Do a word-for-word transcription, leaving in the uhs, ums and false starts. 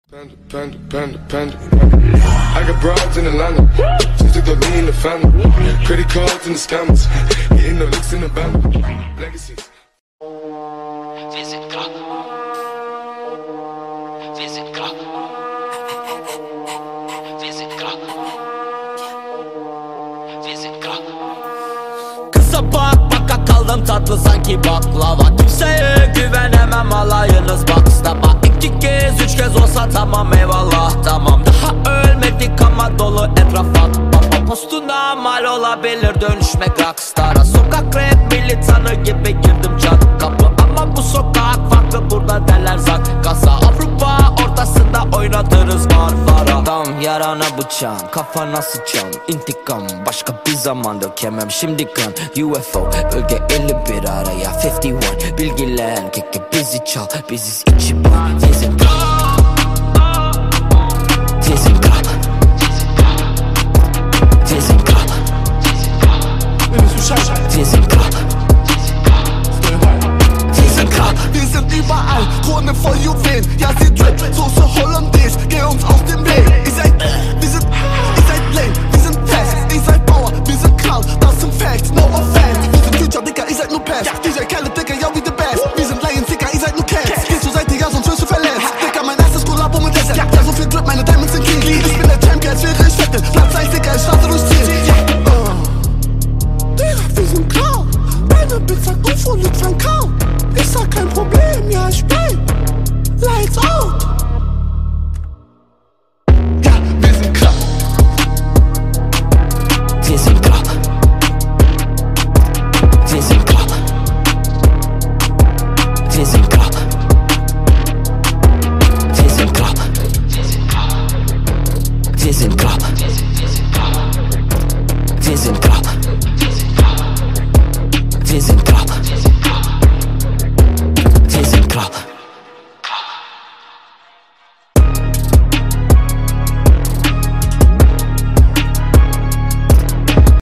Panda, panda, panda, panda. I got broads in Atlanta. Just took the lean in the family. Credit cards in the scammers. Getting the licks in the band. Legacies. Visit Club. Visit Club. Visit Club. Visit Club. Kısa bak baka kaldım tatlı sanki baklava. Kimseye güvenemem, alayınız bakstaba. İki kez üç kez olsa tamam eyvallah tamam. Daha ölmedik ama dolu etrafa. Baba postuna mal olabilir dönüşmek rockstara. Sokak rap militanı gibi girdim çat kapı. Ama bu sokak farklı, burada derler zak kasa. Avrupa ortasında oynatırız marfara. Tam yarana bıçağım, kafana sıçam. İntikam başka bir zaman dökemem şimdi kan. U F O bölge elli bir araya elli bir. Bilgilen keke bizi çal, biziz içi ban. Visit Club. Visit Club. Visit Club. Visit Club. Wir sind überall, Krone voll Juwelen. Ja, sie drip, Soße Hollandaise. Geh uns auf den Weg. Ihr seid, wir sind, ihr seid lame, wir sind fest. Ihr seid Bauer, wir sind Karl, das sind Facts, no offense. Wir sind Future, Dicker, ihr seid nur Pest. D J Khaled, Dicker, ja, wie the best. Wir sind Lions, Dicker, ihr seid nur Cats. Geh zur Seite, ja, sonst wirst du verletzt. Dicker, mein erstes Kollabo mit Desert. Ja, so viel Drip, meine Diamonds sind clean. Ich bin der Champ, als wäre ich fette. Platz eins, Dicker, ich starte durchs Ziel. Ja, uh. Digga, wir sind klar. Meine Bitch sagt U F O, liegt Van Kaum. Ich sag kein Problem, ja ich bin Lights out. Ja, wir sind Club. Wir sind Club. Wir sind Club. Wir sind Club. Wir sind Club. Wir sind Club. Wir sind Club.